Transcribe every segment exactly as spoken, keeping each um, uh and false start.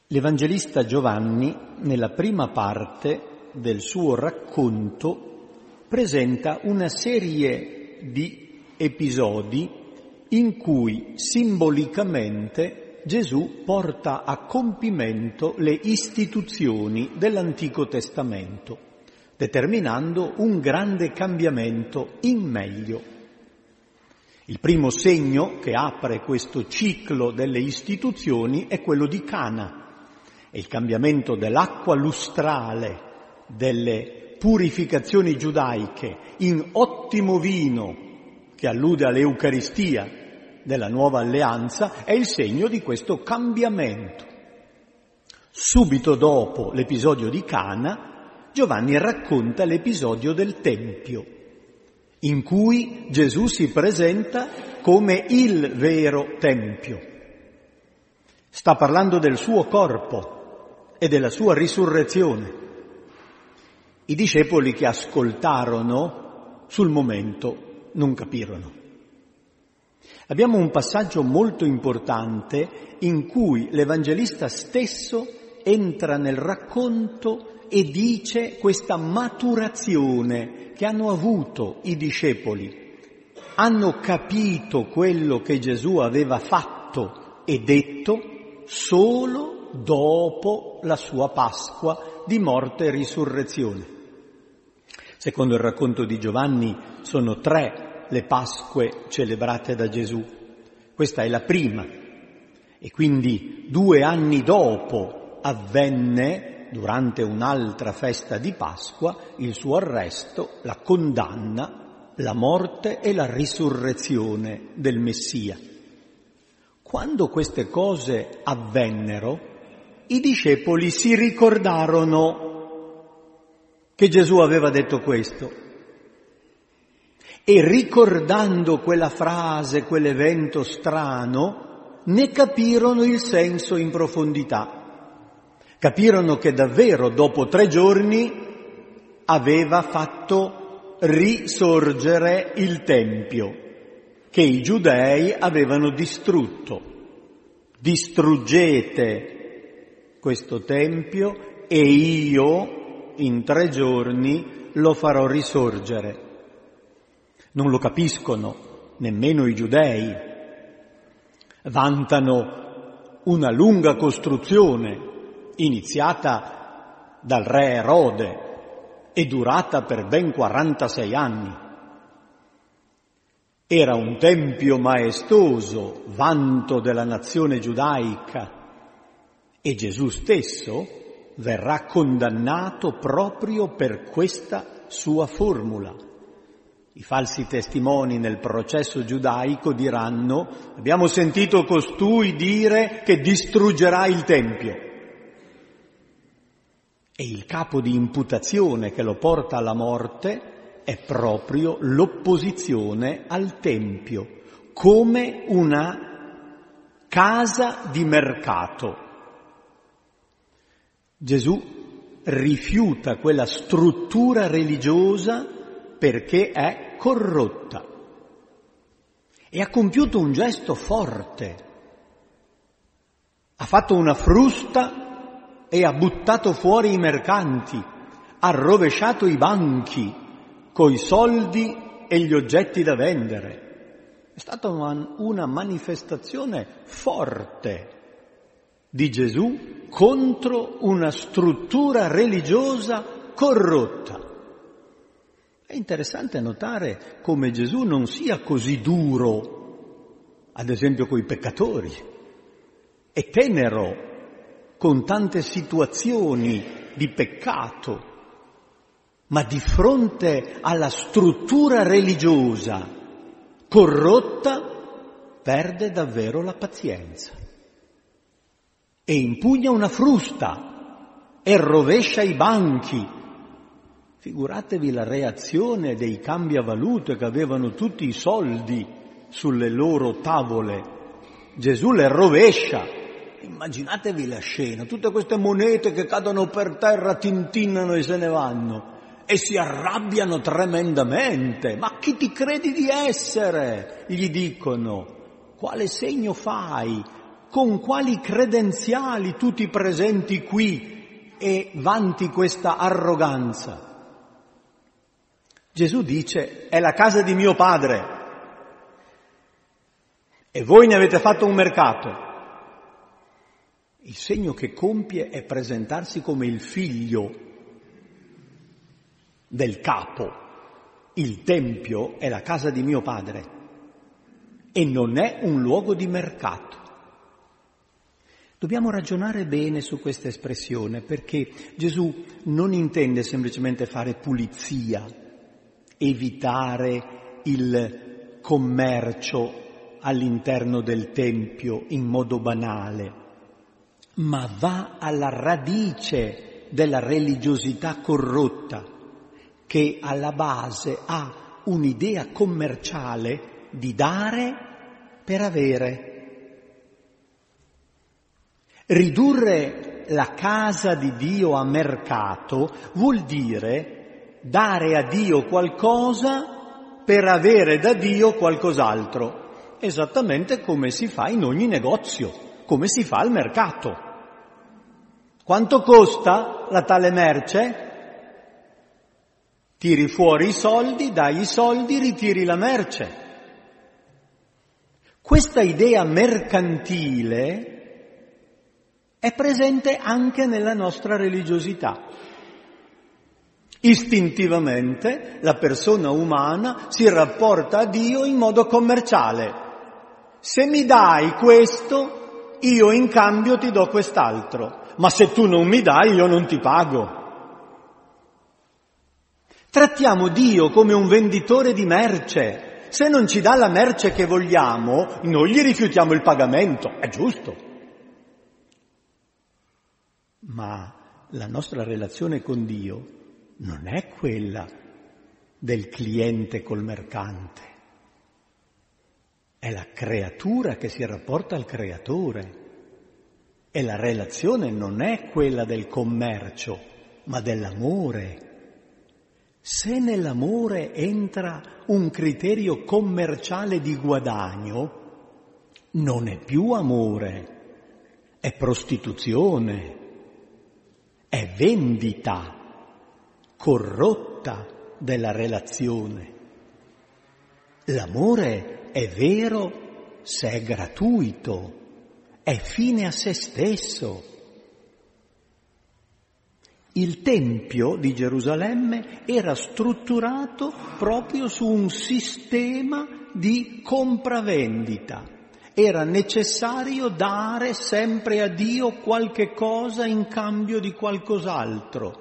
L'Evangelista Giovanni, nella prima parte del suo racconto, presenta una serie di episodi in cui simbolicamente Gesù porta a compimento le istituzioni dell'Antico Testamento, determinando un grande cambiamento in meglio. Il primo segno che apre questo ciclo delle istituzioni è quello di Cana. È il cambiamento dell'acqua lustrale, delle purificazioni giudaiche in ottimo vino, che allude all'Eucaristia della nuova alleanza, è il segno di questo cambiamento. Subito dopo l'episodio di Cana, Giovanni racconta l'episodio del Tempio, in cui Gesù si presenta come il vero Tempio. Sta parlando del suo corpo e della sua risurrezione. I discepoli che ascoltarono sul momento non capirono. Abbiamo un passaggio molto importante in cui l'Evangelista stesso entra nel racconto e dice questa maturazione che hanno avuto i discepoli. Hanno capito quello che Gesù aveva fatto e detto solo dopo la sua Pasqua di morte e risurrezione. Secondo il racconto di Giovanni sono tre le Pasque celebrate da Gesù. Questa è la prima e quindi due anni dopo avvenne, durante un'altra festa di Pasqua, il suo arresto, la condanna, la morte e la risurrezione del Messia. Quando queste cose avvennero, i discepoli si ricordarono che Gesù aveva detto questo e ricordando quella frase, quell'evento strano, ne capirono il senso in profondità. Capirono che davvero dopo tre giorni aveva fatto risorgere il Tempio che i giudei avevano distrutto. Distruggete questo Tempio e io in tre giorni lo farò risorgere. Non lo capiscono nemmeno i giudei. Vantano una lunga costruzione iniziata dal re Erode e durata per ben quarantasei anni. Era un tempio maestoso, vanto della nazione giudaica, e Gesù stesso verrà condannato proprio per questa sua formula. I falsi testimoni nel processo giudaico diranno: abbiamo sentito costui dire che distruggerà il Tempio. E il capo di imputazione che lo porta alla morte è proprio l'opposizione al Tempio, come una casa di mercato. Gesù rifiuta quella struttura religiosa perché è corrotta e ha compiuto un gesto forte. Ha fatto una frusta e ha buttato fuori i mercanti, ha rovesciato i banchi coi soldi e gli oggetti da vendere. È stata una, una manifestazione forte di Gesù contro una struttura religiosa corrotta. È interessante notare come Gesù non sia così duro, ad esempio coi peccatori, è tenero con tante situazioni di peccato, ma di fronte alla struttura religiosa corrotta perde davvero la pazienza e impugna una frusta e rovescia i banchi. Figuratevi la reazione dei cambiavalute che avevano tutti i soldi sulle loro tavole. Gesù le rovescia. Immaginatevi la scena, tutte queste monete che cadono per terra, tintinnano e se ne vanno e si arrabbiano tremendamente. Ma chi ti credi di essere? Gli dicono. Quale segno fai? Con quali credenziali tu ti presenti qui e vanti questa arroganza? Gesù dice: è la casa di mio padre e voi ne avete fatto un mercato. Il segno che compie è presentarsi come il figlio del capo. Il tempio è la casa di mio padre e non è un luogo di mercato. Dobbiamo ragionare bene su questa espressione, perché Gesù non intende semplicemente fare pulizia, evitare il commercio all'interno del Tempio in modo banale, ma va alla radice della religiosità corrotta, che alla base ha un'idea commerciale di dare per avere. Ridurre la casa di Dio a mercato vuol dire dare a Dio qualcosa per avere da Dio qualcos'altro, esattamente come si fa in ogni negozio, come si fa al mercato. Quanto costa la tale merce? Tiri fuori i soldi, dai i soldi, ritiri la merce. Questa idea mercantile è presente anche nella nostra religiosità. Istintivamente la persona umana si rapporta a Dio in modo commerciale. Se mi dai questo, io in cambio ti do quest'altro, ma se tu non mi dai, io non ti pago. Trattiamo Dio come un venditore di merce. Se non ci dà la merce che vogliamo, noi gli rifiutiamo il pagamento, è giusto. Ma la nostra relazione con Dio non è quella del cliente col mercante, è la creatura che si rapporta al creatore e la relazione non è quella del commercio, ma dell'amore. Se nell'amore entra un criterio commerciale di guadagno, non è più amore, è prostituzione. È vendita corrotta della relazione. L'amore è vero se è gratuito, è fine a se stesso. Il Tempio di Gerusalemme era strutturato proprio su un sistema di compravendita. Era necessario dare sempre a Dio qualche cosa in cambio di qualcos'altro.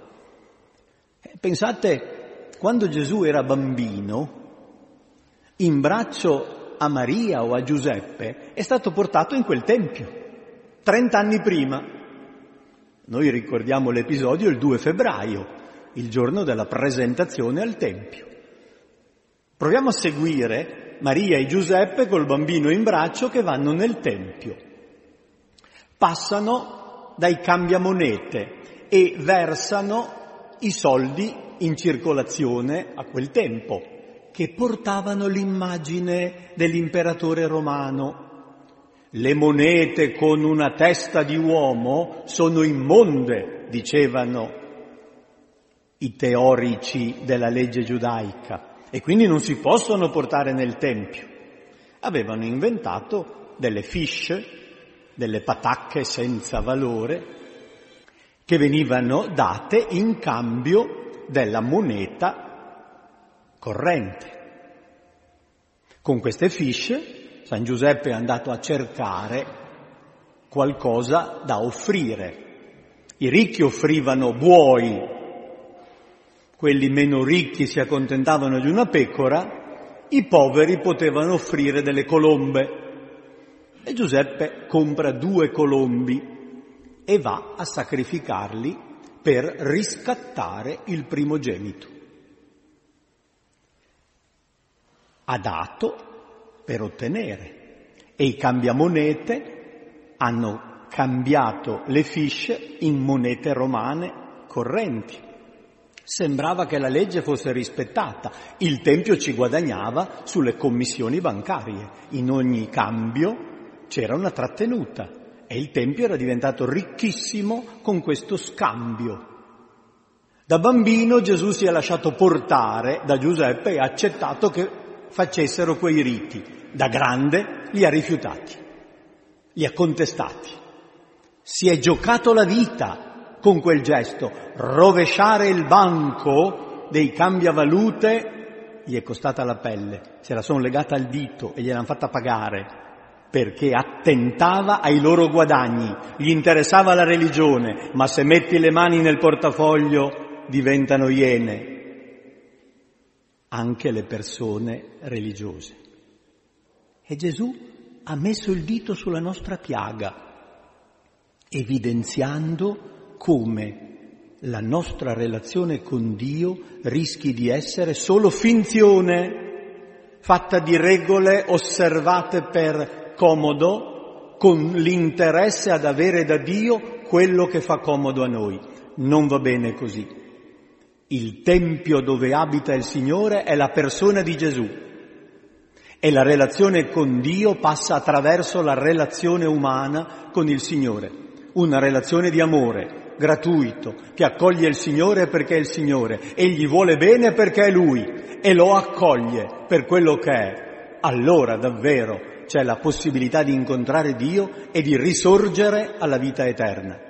Pensate, quando Gesù era bambino, in braccio a Maria o a Giuseppe, è stato portato in quel tempio, trent'anni prima. Noi ricordiamo l'episodio il due febbraio, il giorno della presentazione al tempio. Proviamo a seguire Maria e Giuseppe col bambino in braccio che vanno nel tempio. Passano dai cambiamonete e versano i soldi in circolazione a quel tempo, che portavano l'immagine dell'imperatore romano. Le monete con una testa di uomo sono immonde, dicevano i teorici della legge giudaica, e quindi non si possono portare nel Tempio. Avevano inventato delle fiche, delle patacche senza valore, che venivano date in cambio della moneta corrente. Con queste fiche San Giuseppe è andato a cercare qualcosa da offrire. I ricchi offrivano buoi, quelli meno ricchi si accontentavano di una pecora, i poveri potevano offrire delle colombe. E Giuseppe compra due colombi e va a sacrificarli per riscattare il primogenito. Ha dato per ottenere, e i cambiamonete hanno cambiato le fiche in monete romane correnti. Sembrava che la legge fosse rispettata, il Tempio ci guadagnava sulle commissioni bancarie, in ogni cambio c'era una trattenuta. E il Tempio era diventato ricchissimo con questo scambio. Da bambino Gesù si è lasciato portare da Giuseppe e ha accettato che facessero quei riti. Da grande li ha rifiutati, li ha contestati. Si è giocato la vita con quel gesto. Rovesciare il banco dei cambiavalute gli è costata la pelle. Se la sono legata al dito e gliel'hanno fatta pagare perché attentava ai loro guadagni. Gli interessava la religione, ma se metti le mani nel portafoglio diventano iene. Anche le persone religiose. E Gesù ha messo il dito sulla nostra piaga, evidenziando come la nostra relazione con Dio rischi di essere solo finzione, fatta di regole osservate per comodo, con l'interesse ad avere da Dio quello che fa comodo a noi. Non va bene così. Il tempio dove abita il Signore è la persona di Gesù e la relazione con Dio passa attraverso la relazione umana con il Signore, una relazione di amore gratuito che accoglie il Signore perché è il Signore e gli vuole bene perché è Lui e lo accoglie per quello che è. Allora davvero c'è la possibilità di incontrare Dio e di risorgere alla vita eterna.